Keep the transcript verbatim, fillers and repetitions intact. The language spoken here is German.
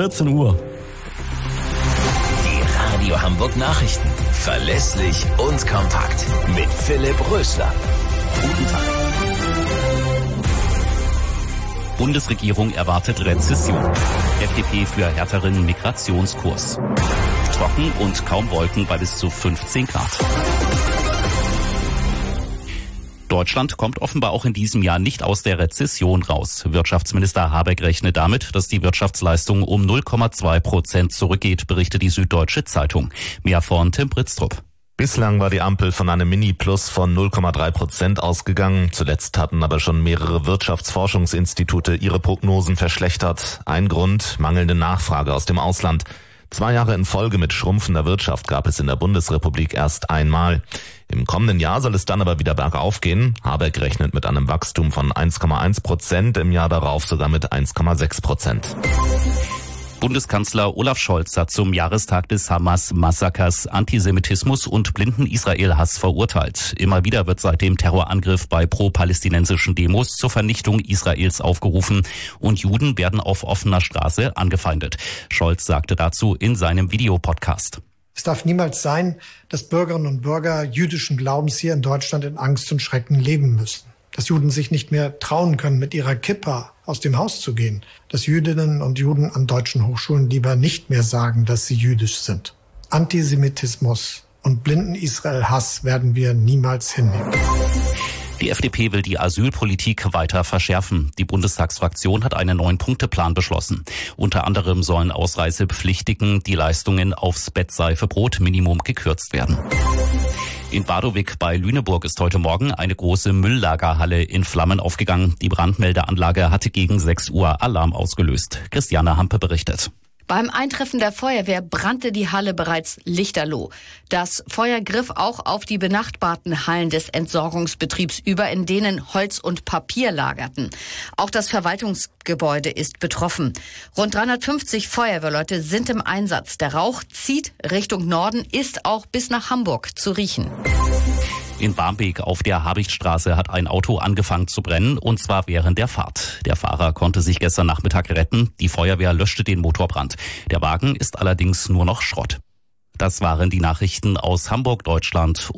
vierzehn Uhr. Die Radio Hamburg Nachrichten. Verlässlich und kompakt. Mit Philipp Rösler. Guten Tag. Bundesregierung erwartet Rezession. F D P für härteren Migrationskurs. Trocken und kaum Wolken bei bis zu fünfzehn Grad. Deutschland kommt offenbar auch in diesem Jahr nicht aus der Rezession raus. Wirtschaftsminister Habeck rechnet damit, dass die Wirtschaftsleistung um null Komma zwei Prozent zurückgeht, berichtet die Süddeutsche Zeitung. Mehr von Tim Britztrup. Bislang war die Ampel von einem Mini-Plus von null Komma drei Prozent ausgegangen. Zuletzt hatten aber schon mehrere Wirtschaftsforschungsinstitute ihre Prognosen verschlechtert. Ein Grund: mangelnde Nachfrage aus dem Ausland. Zwei Jahre in Folge mit schrumpfender Wirtschaft gab es in der Bundesrepublik erst einmal. Im kommenden Jahr soll es dann aber wieder bergauf gehen. Habeck rechnet mit einem Wachstum von eins Komma eins Prozent, im Jahr darauf sogar mit eins Komma sechs Prozent. Bundeskanzler Olaf Scholz hat zum Jahrestag des Hamas-Massakers Antisemitismus und blinden Israel-Hass verurteilt. Immer wieder wird seit dem Terrorangriff bei pro-palästinensischen Demos zur Vernichtung Israels aufgerufen und Juden werden auf offener Straße angefeindet. Scholz sagte dazu in seinem Videopodcast: Es darf niemals sein, dass Bürgerinnen und Bürger jüdischen Glaubens hier in Deutschland in Angst und Schrecken leben müssen. Dass Juden sich nicht mehr trauen können, mit ihrer Kippa aus dem Haus zu gehen. Dass Jüdinnen und Juden an deutschen Hochschulen lieber nicht mehr sagen, dass sie jüdisch sind. Antisemitismus und blinden Israel-Hass werden wir niemals hinnehmen. Die F D P will die Asylpolitik weiter verschärfen. Die Bundestagsfraktion hat einen Neun-Punkte-Plan beschlossen. Unter anderem sollen Ausreisepflichtigen die Leistungen aufs Bettseife-Brot-Minimum gekürzt werden. In Badowik bei Lüneburg ist heute Morgen eine große Mülllagerhalle in Flammen aufgegangen. Die Brandmeldeanlage hatte gegen sechs Uhr Alarm ausgelöst. Christiane Hampe berichtet. Beim Eintreffen der Feuerwehr brannte die Halle bereits lichterloh. Das Feuer griff auch auf die benachbarten Hallen des Entsorgungsbetriebs über, in denen Holz und Papier lagerten. Auch das Verwaltungsgebäude ist betroffen. Rund dreihundertfünfzig Feuerwehrleute sind im Einsatz. Der Rauch zieht Richtung Norden, ist auch bis nach Hamburg zu riechen. In Barmbek auf der Habichtstraße hat ein Auto angefangen zu brennen, und zwar während der Fahrt. Der Fahrer konnte sich gestern Nachmittag retten. Die Feuerwehr löschte den Motorbrand. Der Wagen ist allerdings nur noch Schrott. Das waren die Nachrichten aus Hamburg, Deutschland.